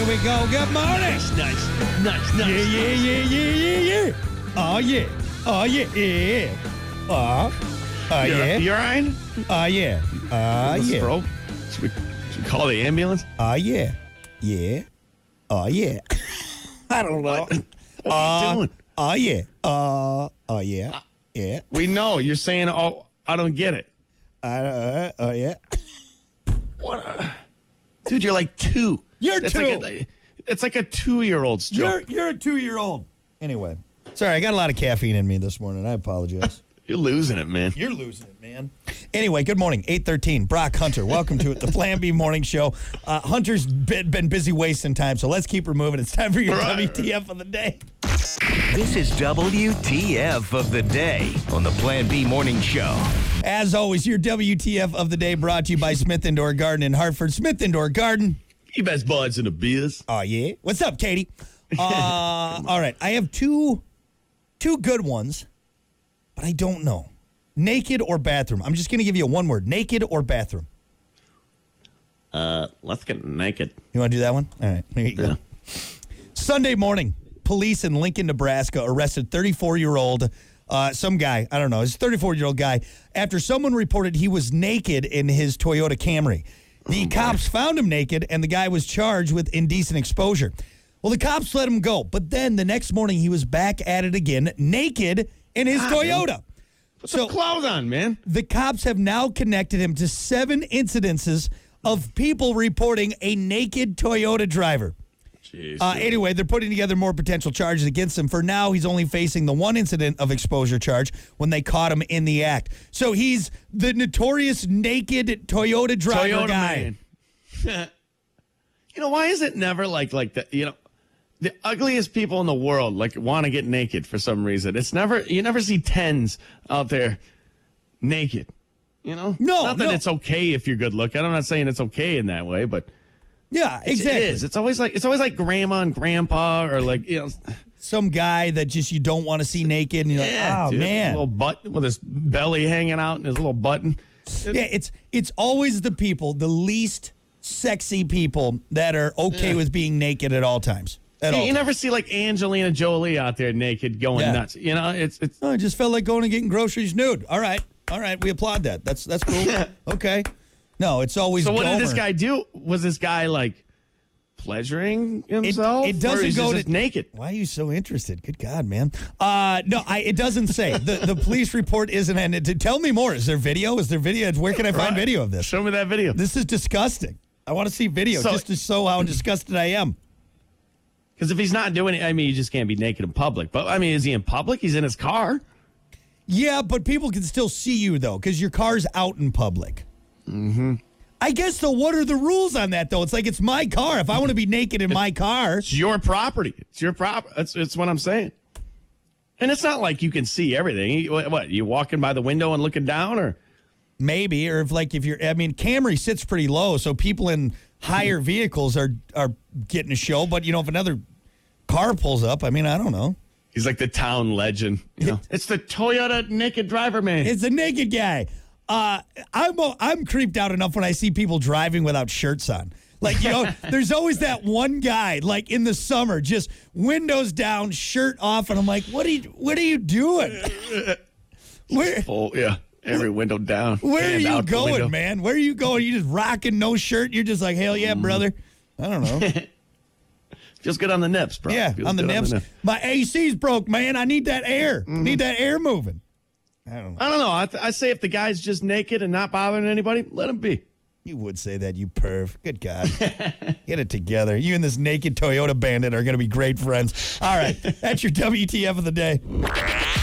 we go. Good morning. Nice. Yeah. Oh, yeah. Oh, yeah. Yeah. You all right? Yeah. Stroke? Should we call the ambulance? Yeah. Yeah. Yeah. I don't know. What are you doing? Yeah. Yeah. We know. You're saying, oh, I don't get it. Yeah. What? Dude, you're like 2. You're That's 2. It's like a 2-year-old stroke. You're a 2-year-old. Anyway. Sorry, I got a lot of caffeine in me this morning. I apologize. You're losing it, man. You're losing it, man. Anyway, good morning. 8:13. Brock Hunter. Welcome to it, the Plan B Morning Show. Hunter's been busy wasting time, so let's keep her moving. It's time for your WTF of the day. This is WTF of the day on the Plan B Morning Show. As always, your WTF of the day brought to you by Smith Indoor Garden in Hartford. Smith Indoor Garden. You best buds in the biz. Oh, yeah. What's up, Katie? All right. I have two good ones, but I don't know. Naked or bathroom? I'm just going to give you a one word. Naked or bathroom? Let's get naked. You want to do that one? All right. Here you go. Sunday morning, police in Lincoln, Nebraska arrested 34-year-old, some guy, I don't know, he's a 34-year-old guy, after someone reported he was naked in his Toyota Camry. The cops found him naked, and the guy was charged with indecent exposure. Well, the cops let him go, but then the next morning he was back at it again, naked in his Toyota. Put some clothes on, man. The cops have now connected him to 7 incidences of people reporting a naked Toyota driver. Jeez. Anyway, they're putting together more potential charges against him. For now, he's only facing the one incident of exposure charge when they caught him in the act. So he's the notorious naked Toyota driver guy. Man. Why is it never like that? The ugliest people in the world want to get naked for some reason. You never see 10s out there naked. No, not that it's okay if you're good looking. I'm not saying it's okay in that way, but yeah, exactly. It is. It's always like grandma and grandpa or some guy that just you don't want to see naked, and you're like, dude, man, a little butt with his belly hanging out and his little button. Yeah, it's always the people, the least sexy people that are okay with being naked at all times. You never see Angelina Jolie out there naked going nuts. It's. I just felt like going and getting groceries nude. All right, we applaud that. That's cool. Okay. No, it's always. So what did this guy do? Was this guy pleasuring himself? It doesn't go to naked. Why are you so interested? Good God, man. No, it doesn't say. The police report isn't ended. Tell me more. Is there video? Where can I find video of this? Show me that video. This is disgusting. I want to see video just to show how disgusted I am. Because if he's not doing it, you just can't be naked in public. But, is he in public? He's in his car. Yeah, but people can still see you, though, because your car's out in public. Mm-hmm. I guess, though, what are the rules on that, though? It's it's my car. If I want to be naked in my car. It's your property. It's your property. That's what I'm saying. And it's not like you can see everything. What, you walking by the window and looking down, or? Maybe, or if you're, Camry sits pretty low, so people in higher vehicles are getting a show. But, if another car pulls up, I don't know. He's like the town legend. It's the Toyota naked driver man. It's the naked guy. I'm creeped out enough when I see people driving without shirts on. There's always that one guy, in the summer, just windows down, shirt off, and I'm like, what are you doing? Every window down. Where are you going, man? Where are you going? You just rocking no shirt? You're just like, hell yeah, brother. I don't know. Feels good on the nips, bro. Yeah, on the nips. My AC's broke, man. I need that air. Need that air moving. I don't know. I say if the guy's just naked and not bothering anybody, let him be. You would say that, you perv. Good God. Get it together. You and this naked Toyota bandit are going to be great friends. All right. That's your WTF of the day.